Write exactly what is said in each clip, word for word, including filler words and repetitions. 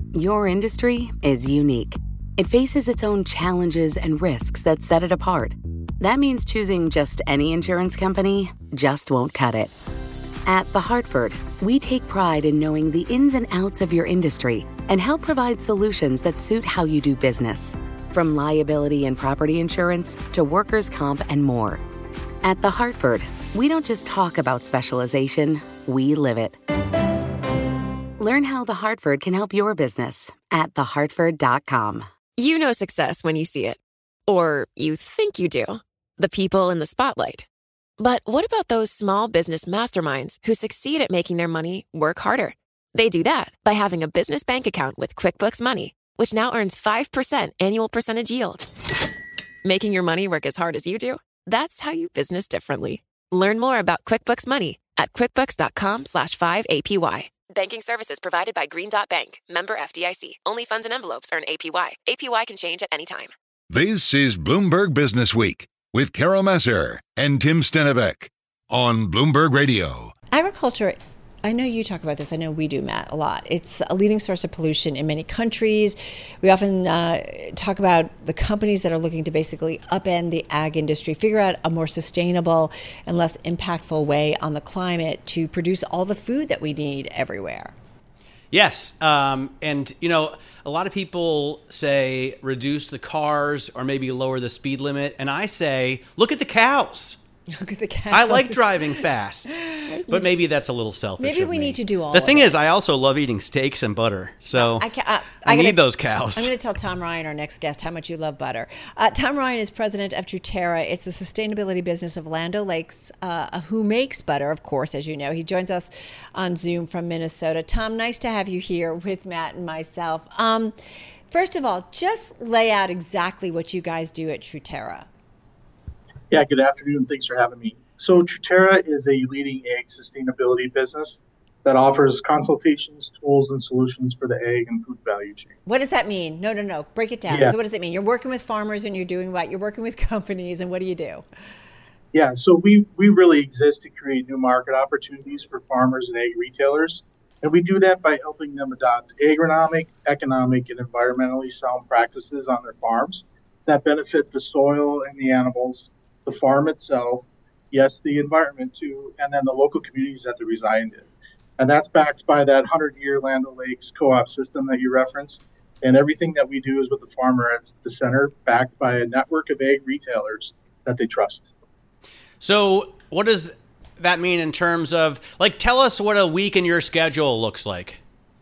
Your industry is unique. It faces its own challenges and risks that set it apart. That means choosing just any insurance company just won't cut it. At The Hartford, we take pride in knowing the ins and outs of your industry and help provide solutions that suit how you do business. From liability and property insurance to workers' comp and more. At The Hartford, we don't just talk about specialization, we live it. Learn how The Hartford can help your business at the hartford dot com. You know success when you see it. Or you think you do. The people in the spotlight. But what about those small business masterminds who succeed at making their money work harder? They do that by having a business bank account with QuickBooks Money, which now earns five percent annual percentage yield. Making your money work as hard as you do? That's how you business differently. Learn more about QuickBooks Money at quickbooks.com slash 5APY. Banking services provided by Green Dot Bank. Member F D I C. Only funds and envelopes earn A P Y. A P Y can change at any time. This is Bloomberg Business Week with Carol Massar and Tim Stenivek on Bloomberg Radio. Agriculture, I know you talk about this. I know we do, Matt, a lot. It's a leading source of pollution in many countries. We often uh, talk about the companies that are looking to basically upend the ag industry, figure out a more sustainable and less impactful way on the climate to produce all the food that we need everywhere. Yes. Um, and, you know, a lot of people say reduce the cars or maybe lower the speed limit. And I say, look at the cows. Look at the cows. I like driving fast, but maybe that's a little selfish. Maybe of we me. need to do all The of thing it. is, I also love eating steaks and butter. So I, ca- uh, I, I need gotta, those cows. I'm going to tell Tom Ryan, our next guest, how much you love butter. Uh, Tom Ryan is president of Truterra. It's the sustainability business of Land O'Lakes, uh, who makes butter, of course, as you know. He joins us on Zoom from Minnesota. Tom, nice to have you here with Matt and myself. Um, first of all, just lay out exactly what you guys do at Truterra. Yeah, good afternoon. Thanks for having me. So Truterra is a leading ag sustainability business that offers consultations, tools, and solutions for the ag and food value chain. What does that mean? No, no, no. Break it down. Yeah. So what does it mean? You're working with farmers and you're doing what? You're working with companies, and what do you do? Yeah, so we, we really exist to create new market opportunities for farmers and ag retailers. And we do that by helping them adopt agronomic, economic, and environmentally sound practices on their farms that benefit the soil and the animals, the farm itself, yes, the environment too, and then the local communities that they reside in. And that's backed by that hundred-year Land O'Lakes co-op system that you referenced. And everything that we do is with the farmer at the center, backed by a network of ag retailers that they trust. So what does that mean in terms of, like, tell us what a week in your schedule looks like?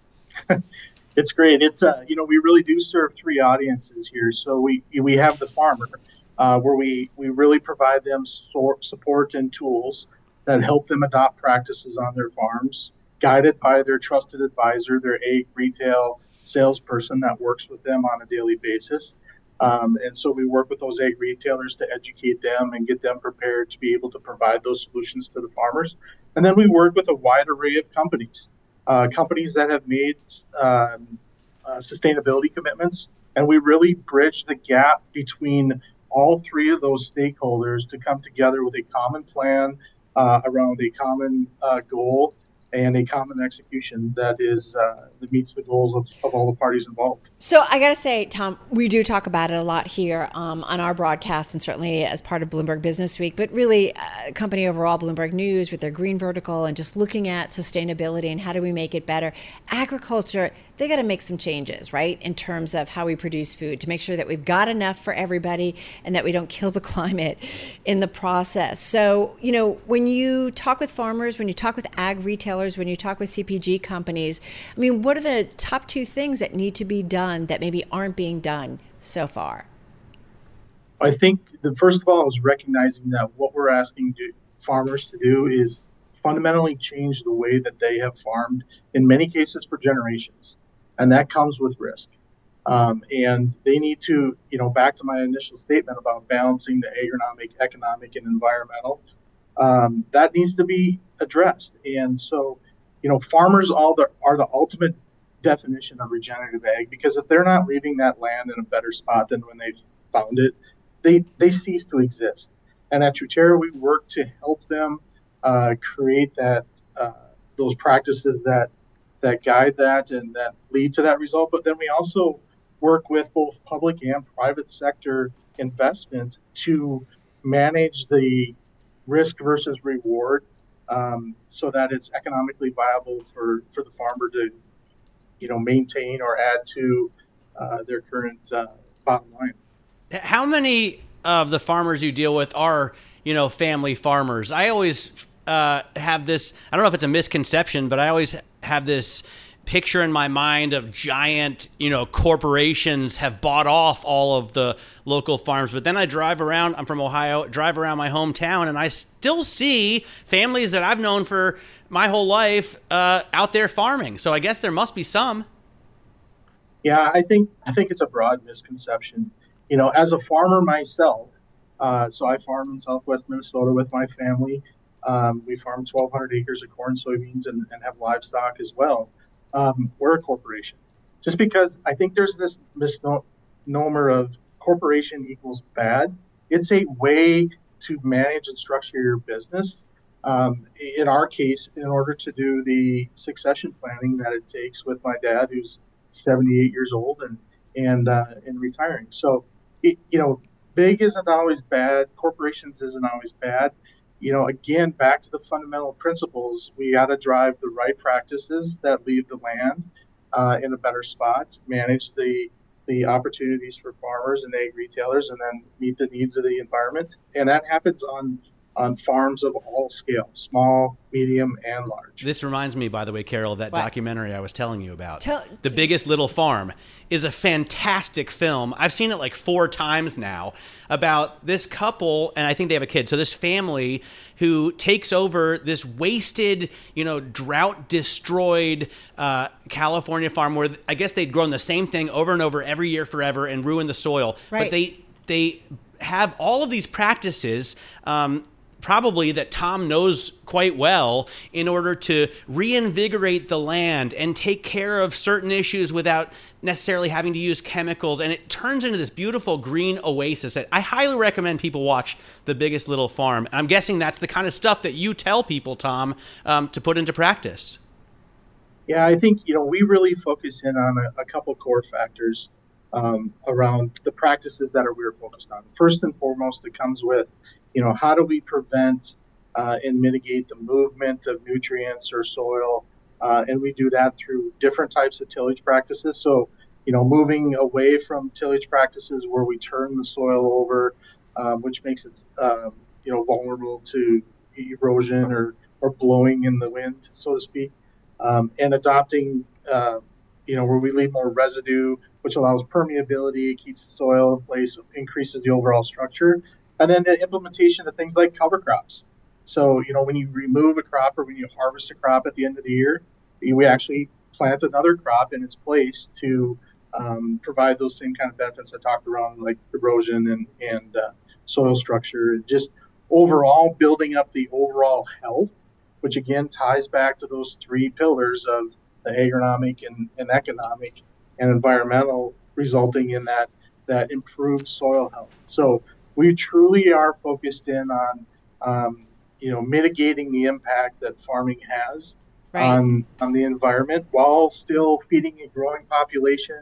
It's great. It's, uh, you know, we really do serve three audiences here. So we we have the farmer, Uh, where we, we really provide them sort, support and tools that help them adopt practices on their farms, guided by their trusted advisor, their ag retail salesperson that works with them on a daily basis. Um, and so we work with those ag retailers to educate them and get them prepared to be able to provide those solutions to the farmers. And then we work with a wide array of companies, uh, companies that have made um, uh, sustainability commitments. And we really bridge the gap between all three of those stakeholders to come together with a common plan uh, around a common uh, goal and a common execution that is uh, that meets the goals of, of all the parties involved. So I got to say, Tom, we do talk about it a lot here um, on our broadcast and certainly as part of Bloomberg Business Week, but really uh, company overall, Bloomberg News with their green vertical and just looking at sustainability and how do we make it better. Agriculture, they got to make some changes, right, in terms of how we produce food to make sure that we've got enough for everybody and that we don't kill the climate in the process. So, you know, when you talk with farmers, when you talk with ag retailers, when you talk with C P G companies, I mean, what are the top two things that need to be done that maybe aren't being done so far? I think the first of all is recognizing that what we're asking do, farmers to do is fundamentally change the way that they have farmed, in many cases for generations. And that comes with risk. Um, and they need to, you know, back to my initial statement about balancing the agronomic, economic, and environmental, um, that needs to be addressed. And so, you know, farmers all the, are the ultimate definition of regenerative ag, because if they're not leaving that land in a better spot than when they found it, they, they cease to exist. And at Truterra, we work to help them uh, create that uh, those practices that that guide that and that lead to that result. But then we also work with both public and private sector investment to manage the risk versus reward, um, so that it's economically viable for, for the farmer to, you know, maintain or add to uh, their current uh, bottom line. How many of the farmers you deal with are, you know, family farmers? I always uh, have this, I don't know if it's a misconception, but I always have this picture in my mind of giant, you know, corporations have bought off all of the local farms. But then I drive around, I'm from Ohio, drive around my hometown, and I still see families that I've known for my whole life uh, out there farming. So I guess there must be some. Yeah, I think I think it's a broad misconception. You know, as a farmer myself, uh, so I farm in Southwest Minnesota with my family. Um, we farm twelve hundred acres of corn, soybeans, and, and have livestock as well. Um, we're a corporation. Just because I think there's this misnomer of corporation equals bad. It's a way to manage and structure your business. Um, in our case, in order to do the succession planning that it takes with my dad, who's seventy-eight years old and and uh, and retiring. So, it, you know, big isn't always bad. Corporations isn't always bad. You know, again, back to the fundamental principles, we got to drive the right practices that leave the land uh, in a better spot, manage the the opportunities for farmers and ag retailers, and then meet the needs of the environment. And that happens on on farms of all scale, small, medium, and large. This reminds me, by the way, Carol, of that What? documentary I was telling you about. Tell- The Biggest Little Farm is a fantastic film. I've seen it like four times now about this couple, and I think they have a kid. So this family who takes over this wasted, you know, drought-destroyed uh, California farm where I guess they'd grown the same thing over and over every year forever and ruined the soil. Right. But they they have all of these practices, um, probably that Tom knows quite well, in order to reinvigorate the land and take care of certain issues without necessarily having to use chemicals. And it turns into this beautiful green oasis that I highly recommend people watch The Biggest Little Farm. And I'm guessing that's the kind of stuff that you tell people, Tom, um, to put into practice. Yeah, I think, you know, we really focus in on a, a couple core factors um, around the practices that are we are focused on. First and foremost, it comes with, you know, how do we prevent uh, and mitigate the movement of nutrients or soil? Uh, and we do that through different types of tillage practices. So, you know, moving away from tillage practices where we turn the soil over, uh, which makes it, um, you know, vulnerable to erosion or, or blowing in the wind, so to speak, um, and adopting, uh, you know, where we leave more residue, which allows permeability, keeps the soil in place, increases the overall structure. And then the implementation of things like cover crops. So, you know, when you remove a crop or when you harvest a crop at the end of the year, we actually plant another crop in its place to um, provide those same kind of benefits I talked around, like erosion and, and uh, soil structure, and just overall building up the overall health, which again ties back to those three pillars of the agronomic and, and economic and environmental, resulting in that, that improved soil health. So we truly are focused in on, um, you know, mitigating the impact that farming has Right. on on the environment while still feeding a growing population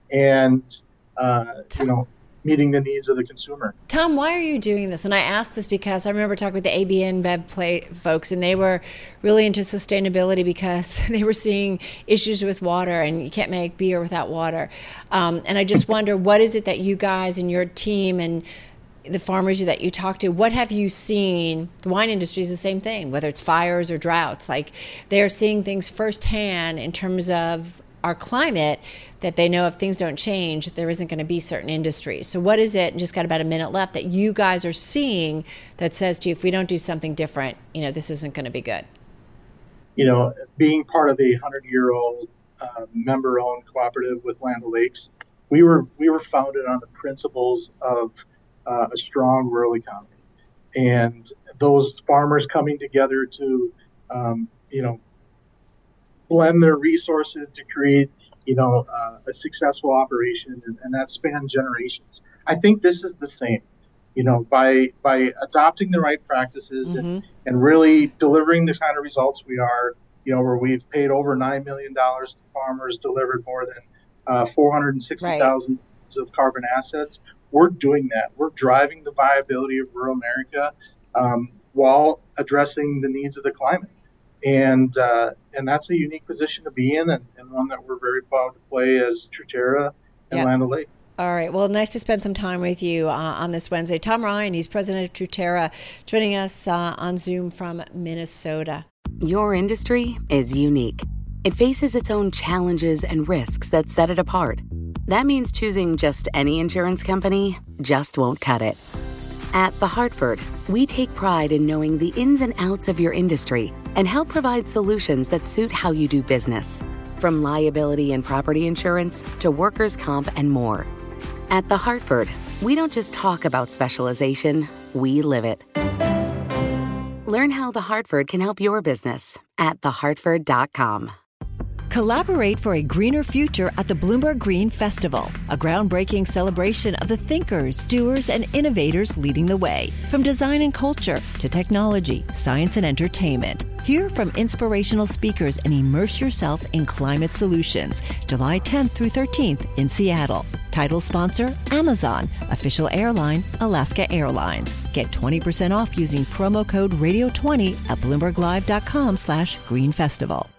and, uh, you know, meeting the needs of the consumer. Tom, why are you doing this? And I asked this because I remember talking with the A B N Bev Play folks, and they were really into sustainability because they were seeing issues with water, and you can't make beer without water. Um, and I just wonder, what is it that you guys and your team and the farmers that you talk to, what have you seen? The wine industry is the same thing, whether it's fires or droughts. Like, they're seeing things firsthand in terms of our climate, that they know if things don't change, there isn't going to be certain industries. So what is it, and just got about a minute left, that you guys are seeing that says to you, if we don't do something different, you know, this isn't going to be good? You know, being part of a hundred-year-old uh, member-owned cooperative with Land O'Lakes, we were we were founded on the principles of uh, a strong rural economy, and those farmers coming together to, um, you know, blend their resources to create, you know, uh, a successful operation, and, and that spanned generations. I think this is the same, you know, by by adopting the right practices Mm-hmm. and, and really delivering the kind of results we are, you know, where we've paid over nine million dollars to farmers, delivered more than uh, four hundred sixty thousand right. of carbon assets. We're doing that. We're driving the viability of rural America um, while addressing the needs of the climate. And uh, and that's a unique position to be in, and, and one that we're very proud to play as Truterra and yep. Land O'Lakes. All right. Well, nice to spend some time with you uh, on this Wednesday. Tom Ryan, he's president of Truterra, joining us uh, on Zoom from Minnesota. Your industry is unique. It faces its own challenges and risks that set it apart. That means choosing just any insurance company just won't cut it. At The Hartford, we take pride in knowing the ins and outs of your industry and help provide solutions that suit how you do business. From liability and property insurance to workers' comp and more. At The Hartford, we don't just talk about specialization, we live it. Learn how The Hartford can help your business at the hartford dot com. Collaborate for a greener future at the Bloomberg Green Festival, a groundbreaking celebration of the thinkers, doers, and innovators leading the way. From design and culture to technology, science, and entertainment. Hear from inspirational speakers and immerse yourself in climate solutions. July tenth through thirteenth in Seattle. Title sponsor, Amazon. Official airline, Alaska Airlines. Get twenty percent off using promo code radio twenty at bloomberg live dot com slash green festival.